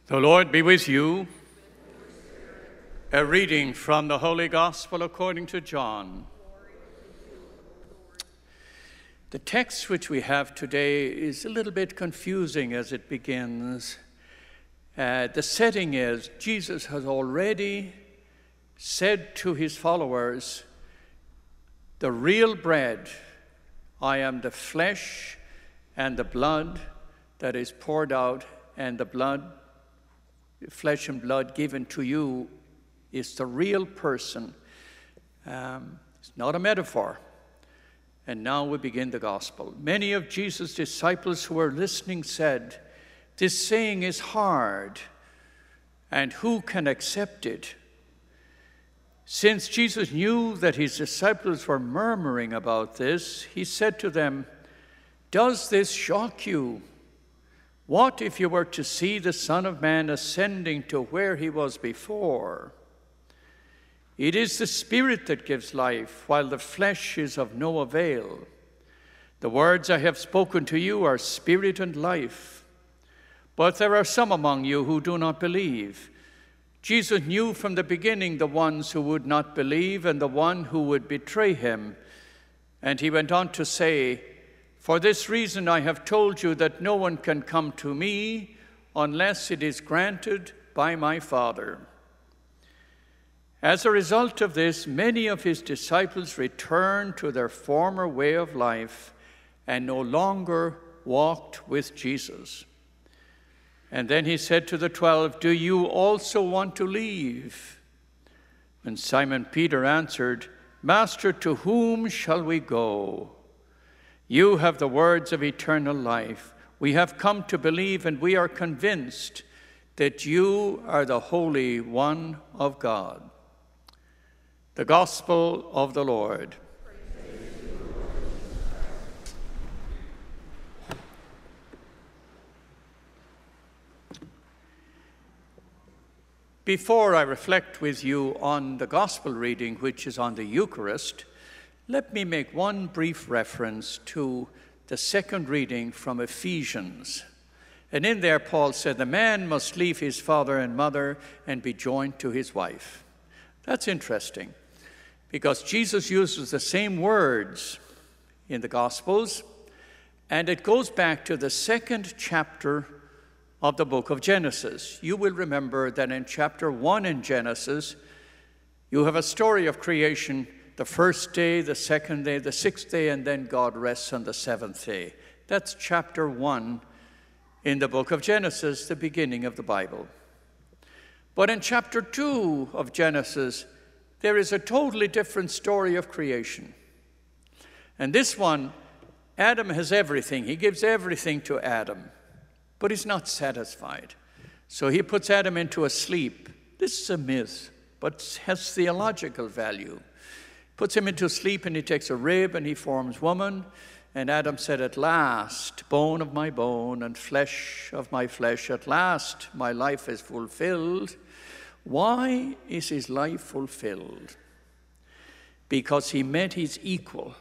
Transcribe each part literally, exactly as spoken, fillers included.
The Lord be with you. A reading from the Holy Gospel according to John. The text which we have today is a little bit confusing as it begins. Uh, the setting is Jesus has already said to his followers, the real bread, I am the flesh and the blood that is poured out, and the blood, flesh and blood given to you is the real person. Um, it's not a metaphor. And now we begin the gospel. Many of Jesus' disciples who were listening said, this saying is hard, and who can accept it? Since Jesus knew that his disciples were murmuring about this, he said to them, does this shock you? What if you were to see the Son of Man ascending to where he was before? It is the Spirit that gives life, while the flesh is of no avail. The words I have spoken to you are spirit and life. But there are some among you who do not believe. Jesus knew from the beginning the ones who would not believe and the one who would betray him. And he went on to say, for this reason I have told you that no one can come to me unless it is granted by my Father. As a result of this, many of his disciples returned to their former way of life and no longer walked with Jesus. And then he said to the twelve, do you also want to leave? And Simon Peter answered, Master, to whom shall we go? You have the words of eternal life. We have come to believe, and we are convinced that you are the Holy One of God. The Gospel of the Lord. Before I reflect with you on the Gospel reading, which is on the Eucharist, let me make one brief reference to the second reading from Ephesians. And in there, Paul said, the man must leave his father and mother and be joined to his wife. That's interesting, because Jesus uses the same words in the Gospels, and it goes back to the second chapter of the book of Genesis. You will remember that in chapter one in Genesis, you have a story of creation, the first day, the second day, the sixth day, and then God rests on the seventh day. That's chapter one in the book of Genesis, the beginning of the Bible. But in chapter two of Genesis, there is a totally different story of creation. And this one, Adam has everything. He gives everything to Adam, but he's not satisfied. So he puts Adam into a sleep. This is a myth, but has theological value. Puts him into sleep, and he takes a rib and he forms woman. And Adam said, at last, bone of my bone and flesh of my flesh, at last my life is fulfilled. Why is his life fulfilled? Because he met his equal.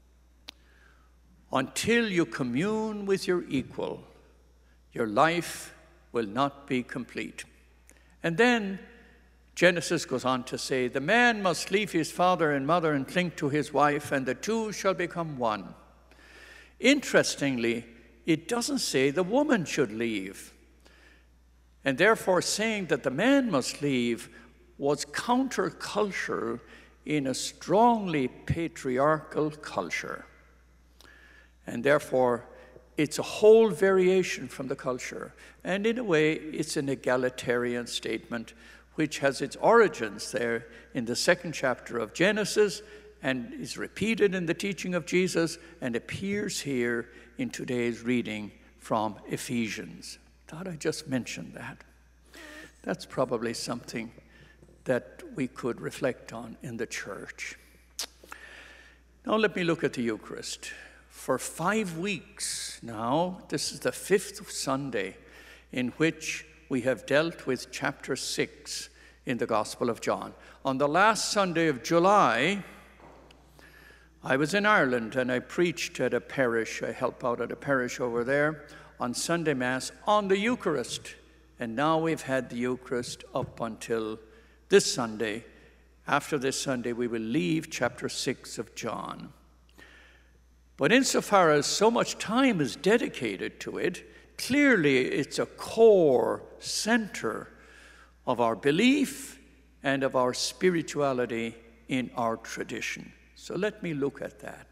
Until you commune with your equal, your life will not be complete. And then Genesis goes on to say, the man must leave his father and mother and cling to his wife, and the two shall become one. Interestingly, it doesn't say the woman should leave. And therefore, saying that the man must leave was countercultural in a strongly patriarchal culture. And therefore, it's a whole variation from the culture. And in a way, it's an egalitarian statement, which has its origins there in the second chapter of Genesis and is repeated in the teaching of Jesus and appears here in today's reading from Ephesians. Thought I just mentioned that. That's probably something that we could reflect on in the church. Now let me look at the Eucharist. For five weeks now, this is the fifth Sunday in which we have dealt with chapter six in the Gospel of John. On the last Sunday of July, I was in Ireland and I preached at a parish. I help out at a parish over there on Sunday Mass on the Eucharist. And now we've had the Eucharist up until this Sunday. After this Sunday, we will leave chapter six of John. But insofar as so much time is dedicated to it, clearly it's a core center of our belief and of our spirituality in our tradition. So let me look at that.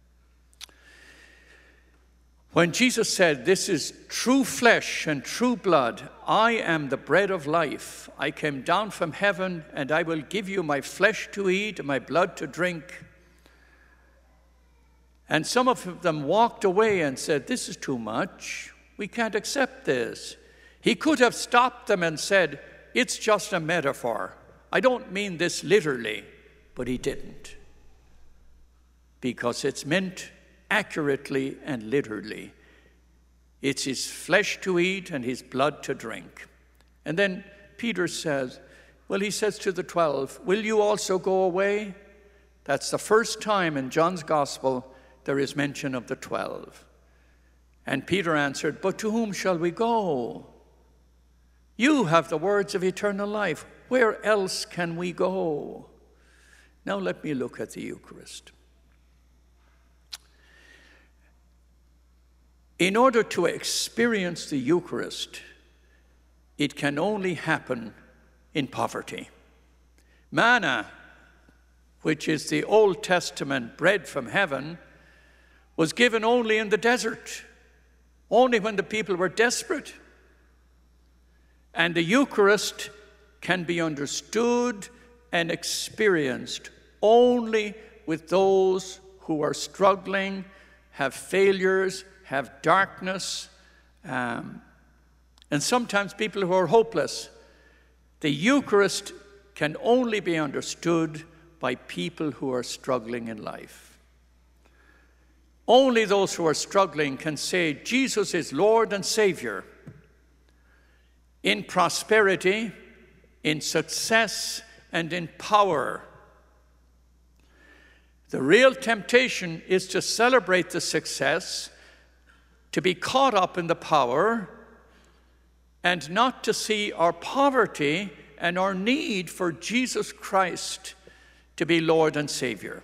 When Jesus said, "This is true flesh and true blood, I am the bread of life. I came down from heaven, and I will give you my flesh to eat and my blood to drink." And some of them walked away and said, "This is too much. We can't accept this." He could have stopped them and said, "It's just a metaphor. I don't mean this literally." But he didn't, because it's meant accurately and literally. It's his flesh to eat and his blood to drink. And then Peter says, well, he says to the twelve, "Will you also go away?" That's the first time in John's gospel there is mention of the twelve. And Peter answered, "But to whom shall we go? You have the words of eternal life. Where else can we go?" Now let me look at the Eucharist. In order to experience the Eucharist, it can only happen in poverty. Manna, which is the Old Testament bread from heaven, was given only in the desert, only when the people were desperate. And the Eucharist can be understood and experienced only with those who are struggling, have failures, have darkness, um, and sometimes people who are hopeless. The Eucharist can only be understood by people who are struggling in life. Only those who are struggling can say, "Jesus is Lord and Savior." In prosperity, in success, and in power. The real temptation is to celebrate the success, to be caught up in the power, and not to see our poverty and our need for Jesus Christ to be Lord and Savior.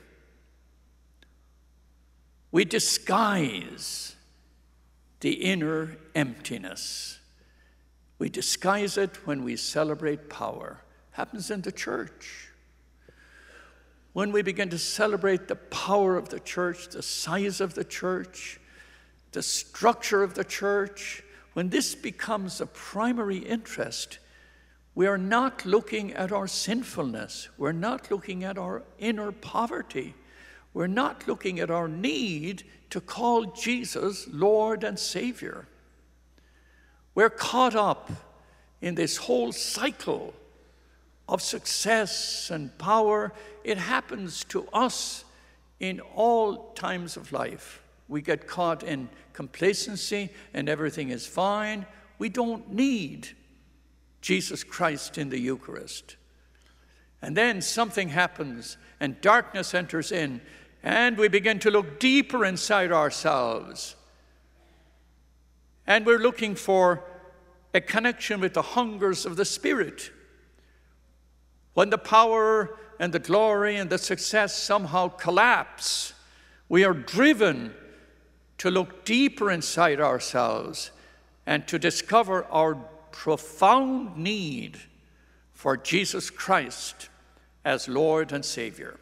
We disguise the inner emptiness. We disguise it when we celebrate power. Happens in the church. When we begin to celebrate the power of the church, the size of the church, the structure of the church, when this becomes a primary interest, we are not looking at our sinfulness. We're not looking at our inner poverty. We're not looking at our need to call Jesus Lord and Savior. We're caught up in this whole cycle of success and power. It happens to us in all times of life. We get caught in complacency and everything is fine. We don't need Jesus Christ in the Eucharist. And then something happens and darkness enters in, and we begin to look deeper inside ourselves. And we're looking for a connection with the hungers of the Spirit. When the power and the glory and the success somehow collapse, we are driven to look deeper inside ourselves and to discover our profound need for Jesus Christ as Lord and Savior.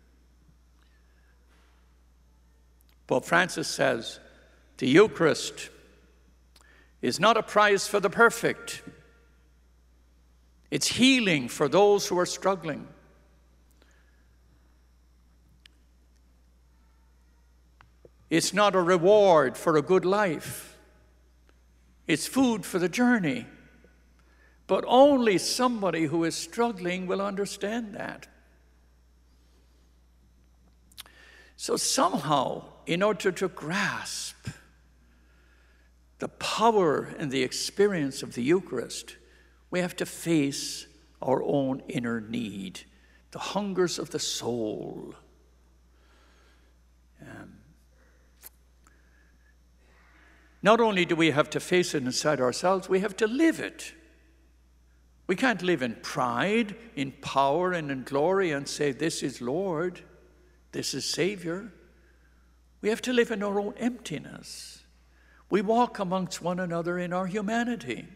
Pope Francis says, the Eucharist is not a prize for the perfect. It's healing for those who are struggling. It's not a reward for a good life. It's food for the journey. But only somebody who is struggling will understand that. So somehow, in order to grasp the power and the experience of the Eucharist, we have to face our own inner need, the hungers of the soul. Um, not only do we have to face it inside ourselves, we have to live it. We can't live in pride, in power, and in glory and say, this is Lord, this is Savior. We have to live in our own emptiness. We walk amongst one another in our humanity.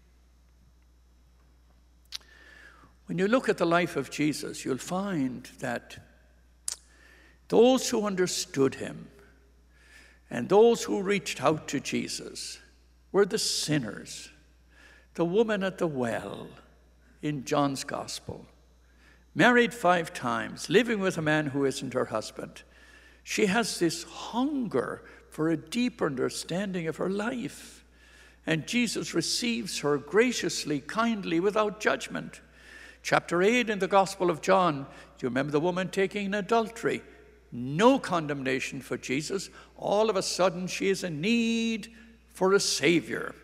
When you look at the life of Jesus, you'll find that those who understood him and those who reached out to Jesus were the sinners. The woman at the well in John's Gospel, married five times, living with a man who isn't her husband. She has this hunger for a deeper understanding of her life. And Jesus receives her graciously, kindly, without judgment. Chapter eight in the Gospel of John, do you remember the woman taking an adultery? No condemnation for Jesus. All of a sudden, she is in need for a Savior.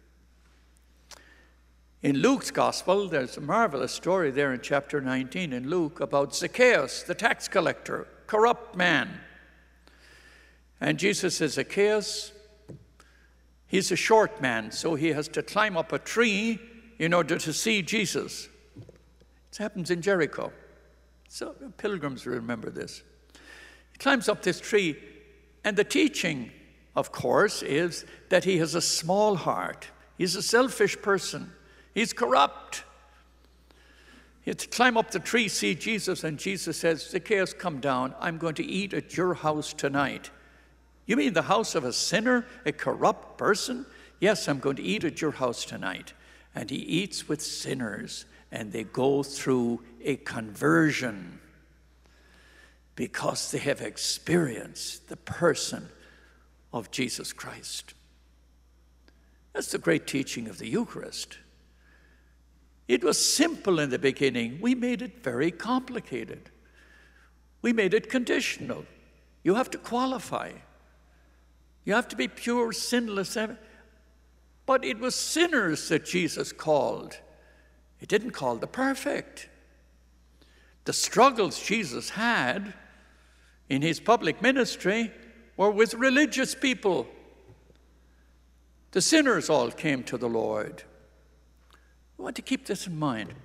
In Luke's Gospel, there's a marvelous story there in chapter nineteen in Luke about Zacchaeus, the tax collector, corrupt man. And Jesus says, Zacchaeus, he's a short man, so he has to climb up a tree in order to see Jesus. It happens in Jericho. So pilgrims remember this. He climbs up this tree, and the teaching, of course, is that he has a small heart. He's a selfish person. He's corrupt. He had to climb up the tree, see Jesus, and Jesus says, Zacchaeus, come down. I'm going to eat at your house tonight. You mean the house of a sinner, a corrupt person? Yes, I'm going to eat at your house tonight. And he eats with sinners, and they go through a conversion because they have experienced the person of Jesus Christ. That's the great teaching of the Eucharist. It was simple in the beginning. We made it very complicated. We made it conditional. You have to qualify. You have to be pure, sinless. But it was sinners that Jesus called. He didn't call the perfect. The struggles Jesus had in his public ministry were with religious people. The sinners all came to the Lord. I want to keep this in mind.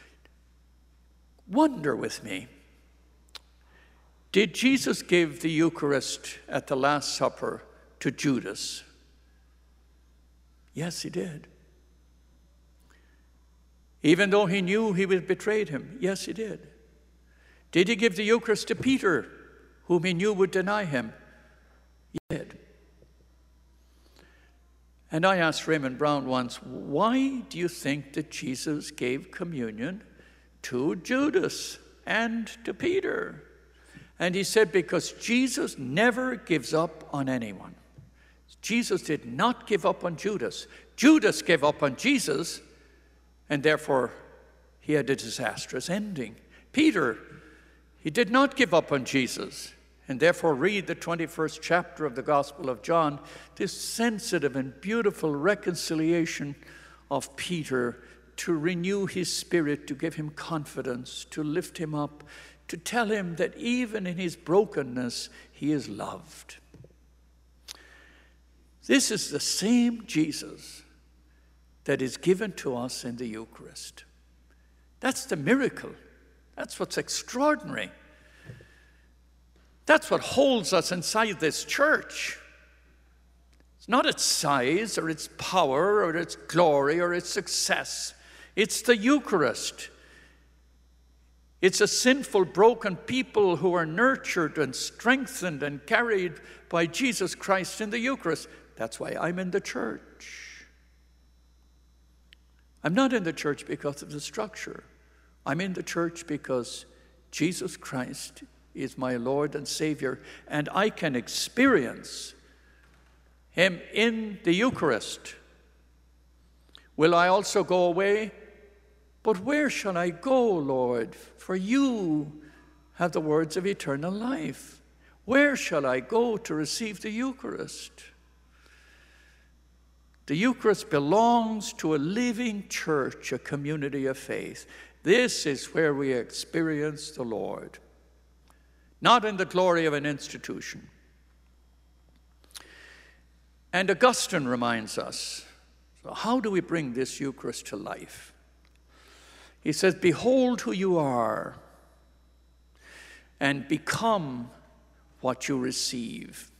Wonder with me. Did Jesus give the Eucharist at the Last Supper to Judas? Yes, he did. Even though he knew he would betray him? Yes, he did. Did he give the Eucharist to Peter, whom he knew would deny him? He did. And I asked Raymond Brown once, why do you think that Jesus gave communion to Judas and to Peter? And he said, because Jesus never gives up on anyone. Jesus did not give up on Judas. Judas gave up on Jesus, and therefore he had a disastrous ending. Peter, he did not give up on Jesus, and therefore read the twenty-first chapter of the Gospel of John, this sensitive and beautiful reconciliation of Peter to renew his spirit, to give him confidence, to lift him up, to tell him that even in his brokenness, he is loved. This is the same Jesus that is given to us in the Eucharist. That's the miracle. That's what's extraordinary. That's what holds us inside this church. It's not its size or its power or its glory or its success. It's the Eucharist. It's a sinful, broken people who are nurtured and strengthened and carried by Jesus Christ in the Eucharist. That's why I'm in the church. I'm not in the church because of the structure. I'm in the church because Jesus Christ is my Lord and Savior, and I can experience him in the Eucharist. Will I also go away? But where shall I go, Lord? For you have the words of eternal life. Where shall I go to receive the Eucharist? The Eucharist belongs to a living church, a community of faith. This is where we experience the Lord, not in the glory of an institution. And Augustine reminds us, so how do we bring this Eucharist to life? He says, behold who you are and become what you receive.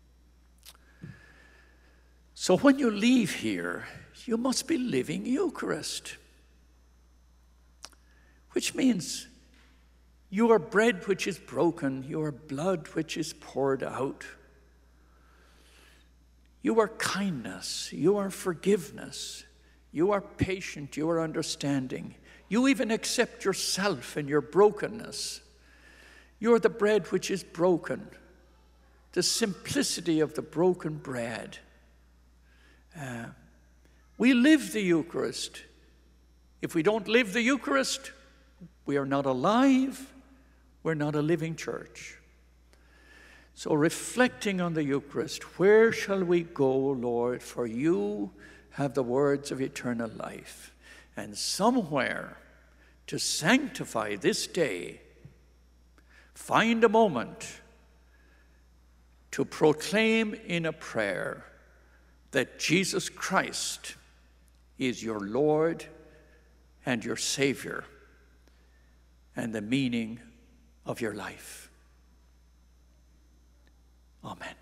So when you leave here, you must be living Eucharist, which means you are bread which is broken, you are blood which is poured out. You are kindness, you are forgiveness, you are patient, you are understanding. You even accept yourself and your brokenness. You are the bread which is broken, the simplicity of the broken bread. Uh, we live the Eucharist. If we don't live the Eucharist, we are not alive, we're not a living church. So reflecting on the Eucharist, where shall we go, Lord? For you have the words of eternal life. And somewhere to sanctify this day, find a moment to proclaim in a prayer that Jesus Christ is your Lord and your Savior and the meaning of your life. Amen.